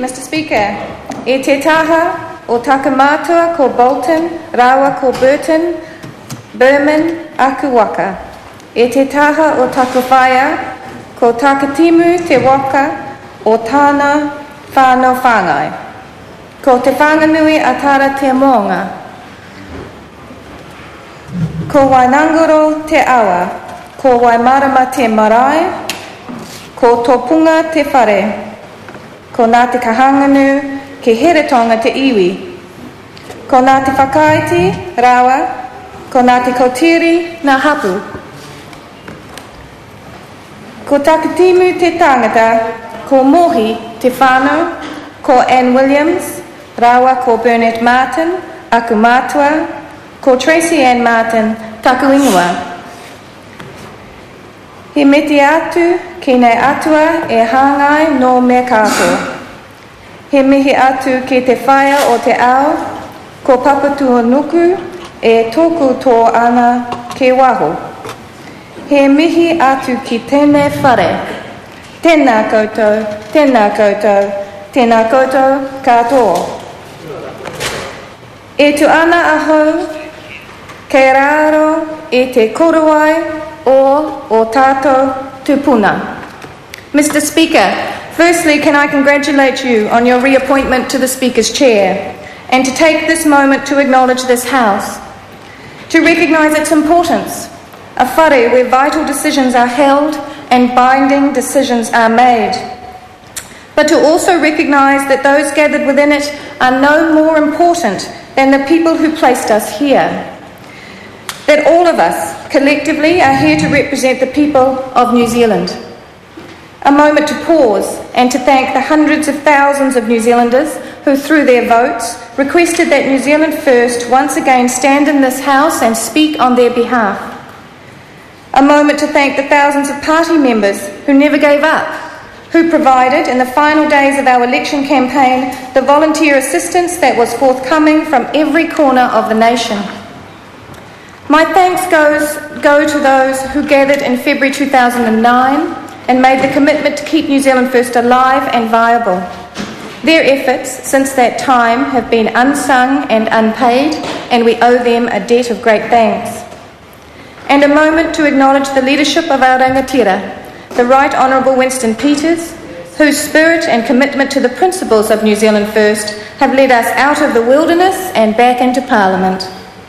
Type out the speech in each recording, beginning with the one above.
Mr. Speaker. E te taha o Takamatua ko Bolton, Rawa ko Burton, Berman, aku waka. E te taha o Takawhaia ko Takatimu te waka o tāna whānau whāngai. Ko te whanganui a Tara te moonga. Ko Wainangaro te awa, ko Waimarama te marae, ko Topunga te whare, ko Ngāti Kahanganu ki Heretonga te iwi, ko Ngāti Whakaiti rawa, ko Ngāti Kautiri ngā hapu. Ko Takatimu te tangata, ko Mohi te whānau, ko Anne Williams, rawa ko Burnett Martin, aku mātua, ko Tracy Ann Martin, taku ingoa. He meti atu ki nei atua e hāngai no me kāko. He mihi atu ki te whaia o te ao, ko Papatua Nuku e tōku tō ana ke waho. He mihi atu ki tēnei whare. Tēnā koutou, tēnā koutou, tēnā koutou katoa. E tu ana ahau, kei raro e te korowai o tātou tupuna. Mr. Speaker, firstly, can I congratulate you on your reappointment to the Speaker's chair and to take this moment to acknowledge this House, to recognise its importance, a whare where vital decisions are held and binding decisions are made, but to also recognise that those gathered within it are no more important than the people who placed us here. That all of us, collectively, are here to represent the people of New Zealand. A moment to pause and to thank the hundreds of thousands of New Zealanders who, through their votes, requested that New Zealand First once again stand in this House and speak on their behalf. A moment to thank the thousands of party members who never gave up, who provided, in the final days of our election campaign, the volunteer assistance that was forthcoming from every corner of the nation. My thanks go to those who gathered in February 2009 and made the commitment to keep New Zealand First alive and viable. Their efforts since that time have been unsung and unpaid, and we owe them a debt of great thanks. And a moment to acknowledge the leadership of our rangatira, the Right Honourable Winston Peters, whose spirit and commitment to the principles of New Zealand First have led us out of the wilderness and back into Parliament.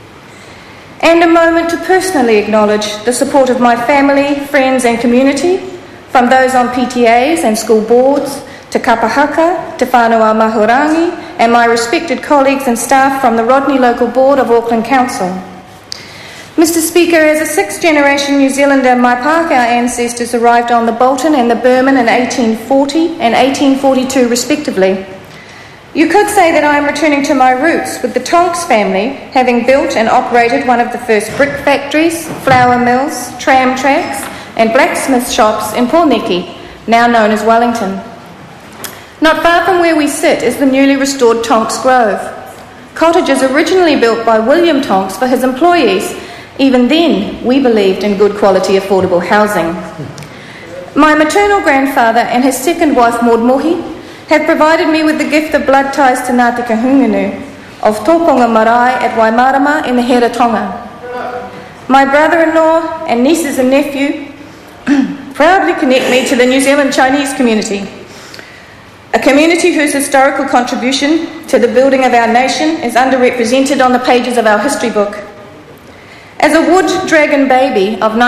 And a moment to personally acknowledge the support of my family, friends and community, from those on PTAs and school boards, to Kapahaka, to Whānau Mahurangi, and my respected colleagues and staff from the Rodney Local Board of Auckland Council. Mr. Speaker, as a sixth-generation New Zealander, my Pākehā ancestors arrived on the Bolton and the Berman in 1840 and 1842 respectively. You could say that I am returning to my roots, with the Tonks family having built and operated one of the first brick factories, flour mills, tram tracks and blacksmith shops in Pōneke, now known as Wellington. Not far from where we sit is the newly restored Tonks Grove. Cottages originally built by William Tonks for his employees. Even then, we believed in good quality affordable housing. My maternal grandfather and his second wife, Maud Mohi, have provided me with the gift of blood ties to Ngāti Kahungunu, of Tōpunga Marae at Waimarama in the Heretonga. My brother-in-law and nieces and nephew proudly connect me to the New Zealand Chinese community, a community whose historical contribution to the building of our nation is underrepresented on the pages of our history book. As a wood dragon baby of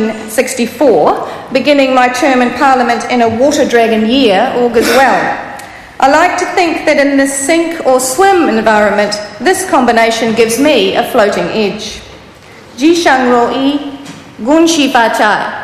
1964, beginning my term in Parliament in a water dragon year augurs well. I like to think that in this sink or swim environment, this combination gives me a floating edge. Jishang Ro'i, Gunshi Pachai.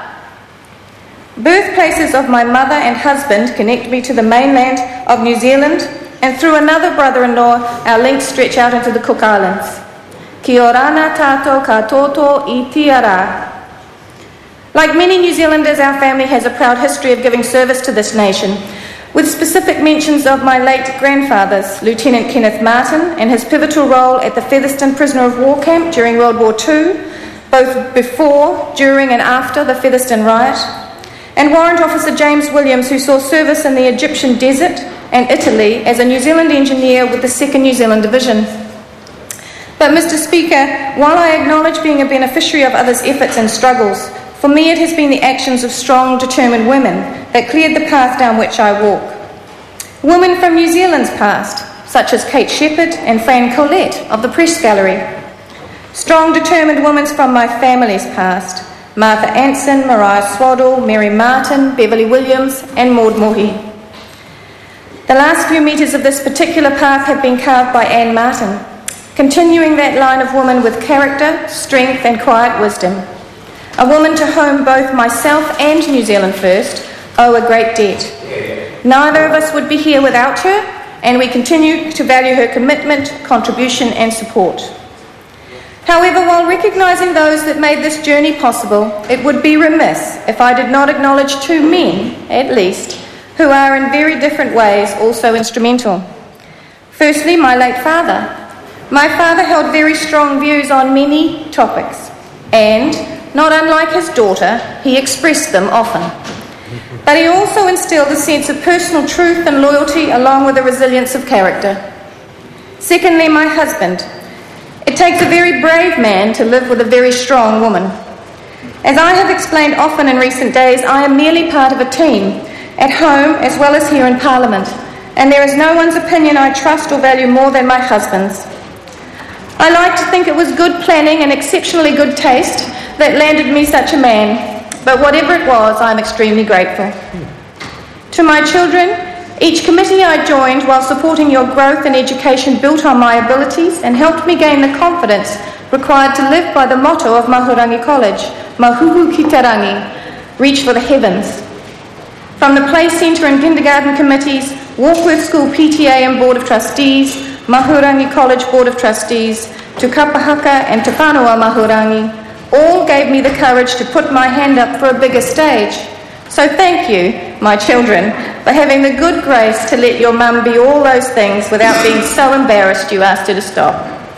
Birthplaces of my mother and husband connect me to the mainland of New Zealand, and through another brother-in-law, our links stretch out into the Cook Islands. Ki ora ana tātou katoto I tiara. Like many New Zealanders, our family has a proud history of giving service to this nation, with specific mentions of my late grandfather's, Lieutenant Kenneth Martin, and his pivotal role at the Featherston Prisoner of War Camp during World War II, both before, during and after the Featherston riot, and Warrant Officer James Williams, who saw service in the Egyptian desert and Italy as a New Zealand engineer with the 2nd New Zealand Division. But Mr. Speaker, while I acknowledge being a beneficiary of others' efforts and struggles, for me it has been the actions of strong, determined women that cleared the path down which I walk. Women from New Zealand's past, such as Kate Shepherd and Fran Collette of the Press Gallery. Strong, determined women from my family's past, Martha Anson, Mariah Swaddle, Mary Martin, Beverly Williams and Maud Mohi. The last few metres of this particular path have been carved by Anne Martin, continuing that line of women with character, strength and quiet wisdom. A woman to whom both myself and New Zealand First owe a great debt. Neither of us would be here without her, and we continue to value her commitment, contribution and support. However, while recognising those that made this journey possible, it would be remiss if I did not acknowledge 2 men, at least, who are in very different ways also instrumental. Firstly, my late father. My father held very strong views on many topics, and, not unlike his daughter, he expressed them often. But he also instilled a sense of personal truth and loyalty along with a resilience of character. Secondly, my husband. It takes a very brave man to live with a very strong woman. As I have explained often in recent days, I am merely part of a team, at home as well as here in Parliament, and there is no one's opinion I trust or value more than my husband's. I like to think it was good planning and exceptionally good taste that landed me such a man, but whatever it was, I am extremely grateful. To my children, each committee I joined while supporting your growth and education built on my abilities and helped me gain the confidence required to live by the motto of Mahurangi College, Mahuhu ki te rangi, reach for the heavens. From the Play Centre and Kindergarten committees, Warkworth School PTA and Board of Trustees, Mahurangi College Board of Trustees, to Kapahaka and Te Whanua Mahurangi, all gave me the courage to put my hand up for a bigger stage. So thank you, my children, for having the good grace to let your mum be all those things without being so embarrassed you asked her to stop.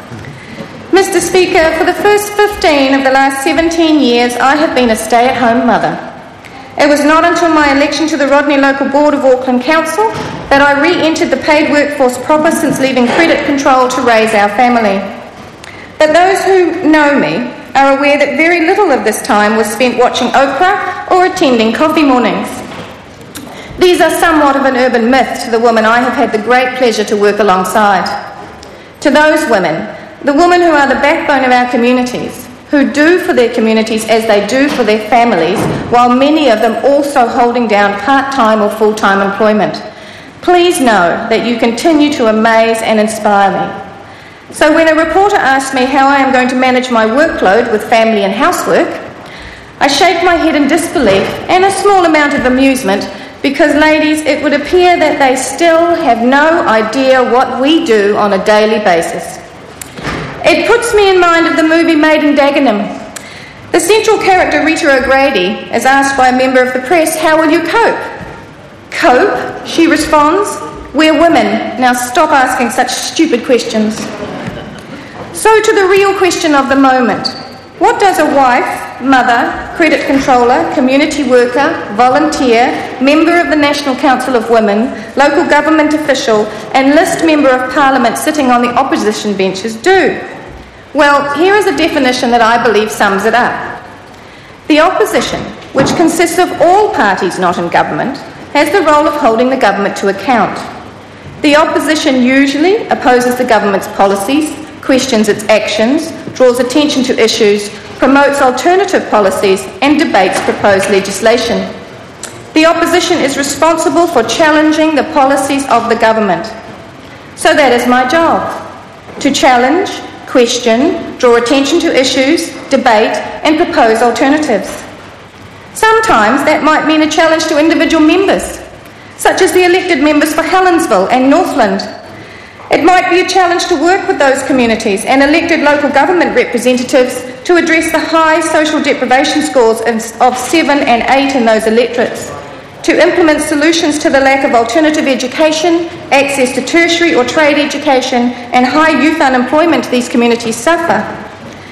Mr. Speaker, for the first 15 of the last 17 years, I have been a stay-at-home mother. It was not until my election to the Rodney Local Board of Auckland Council that I re-entered the paid workforce proper since leaving credit control to raise our family. But those who know me are aware that very little of this time was spent watching Oprah or attending coffee mornings. These are somewhat of an urban myth to the women I have had the great pleasure to work alongside. To those women, the women who are the backbone of our communities, who do for their communities as they do for their families, while many of them also holding down part-time or full-time employment. Please know that you continue to amaze and inspire me. So when a reporter asks me how I am going to manage my workload with family and housework, I shake my head in disbelief and a small amount of amusement because, ladies, it would appear that they still have no idea what we do on a daily basis. It puts me in mind of the movie Made in Dagenham. The central character, Rita O'Grady, is asked by a member of the press, "How will you cope?" "Cope?" she responds. "We're women. Now stop asking such stupid questions." So to the real question of the moment. What does a wife, mother, credit controller, community worker, volunteer, member of the National Council of Women, local government official and list member of Parliament sitting on the opposition benches do? Well, here is a definition that I believe sums it up. The opposition, which consists of all parties not in government, has the role of holding the government to account. The opposition usually opposes the government's policies, questions its actions, draws attention to issues, promotes alternative policies and debates proposed legislation. The opposition is responsible for challenging the policies of the government. So that is my job, to challenge, question, draw attention to issues, debate and propose alternatives. Sometimes that might mean a challenge to individual members, such as the elected members for Helensville and Northland. It might be a challenge to work with those communities and elected local government representatives to address the high social deprivation scores of 7 and 8 in those electorates, to implement solutions to the lack of alternative education, access to tertiary or trade education, and high youth unemployment these communities suffer,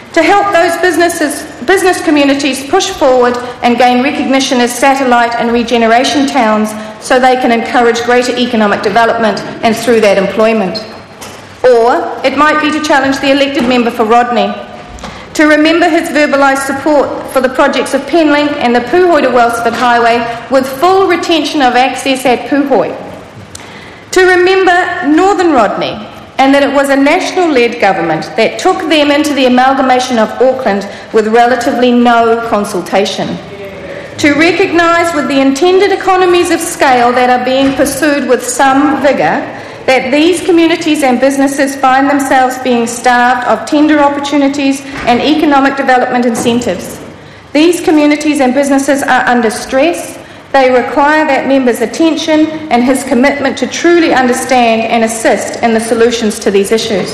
to help those business communities push forward and gain recognition as satellite and regeneration towns so they can encourage greater economic development and through that employment. Or it might be to challenge the elected member for Rodney, to remember his verbalised support for the projects of Penlink and the Puhoi to Wellsford Highway with full retention of access at Puhoi, to remember Northern Rodney and that it was a national-led government that took them into the amalgamation of Auckland with relatively no consultation, to recognise with the intended economies of scale that are being pursued with some vigour that these communities and businesses find themselves being starved of tender opportunities and economic development incentives. These communities and businesses are under stress. They require that member's attention and his commitment to truly understand and assist in the solutions to these issues.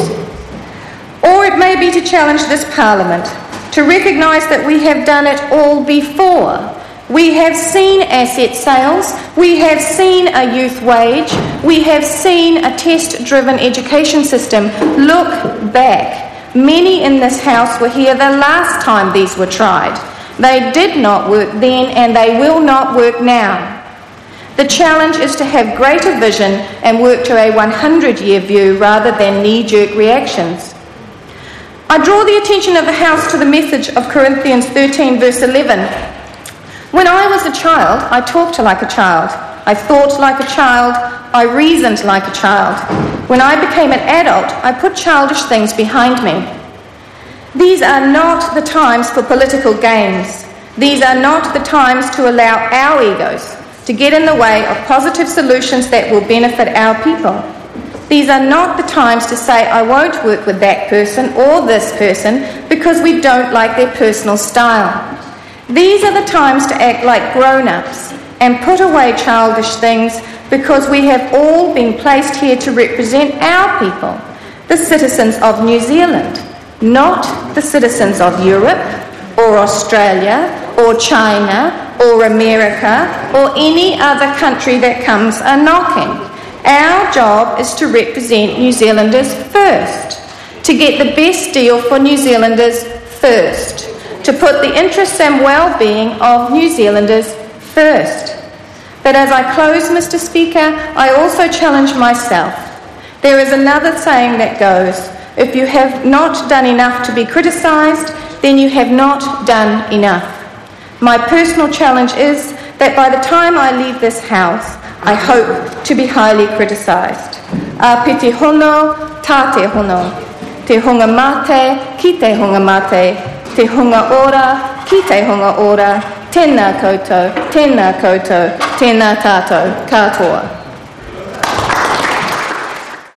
Or it may be to challenge this Parliament, to recognise that we have done it all before. We have seen asset sales, we have seen a youth wage, we have seen a test-driven education system. Look back. Many in this House were here the last time these were tried. They did not work then and they will not work now. The challenge is to have greater vision and work to a 100-year view rather than knee-jerk reactions. I draw the attention of the House to the message of Corinthians 13 verse 11. When I was a child, I talked like a child. I thought like a child. I reasoned like a child. When I became an adult, I put childish things behind me. These are not the times for political games. These are not the times to allow our egos to get in the way of positive solutions that will benefit our people. These are not the times to say, I won't work with that person or this person because we don't like their personal style. These are the times to act like grown-ups and put away childish things because we have all been placed here to represent our people, the citizens of New Zealand, not the citizens of Europe or Australia or China or America or any other country that comes a-knocking. Our job is to represent New Zealanders first, to get the best deal for New Zealanders first, to put the interests and well-being of New Zealanders first. But as I close, Mr. Speaker, I also challenge myself. There is another saying that goes, if you have not done enough to be criticised, then you have not done enough. My personal challenge is that by the time I leave this House, I hope to be highly criticised. A piti hono, tā te hono. Te hunga mate, ki te hunga mate. Te hunga ora, ki te hunga ora, tēnā koutou, tēnā tātou, katoa.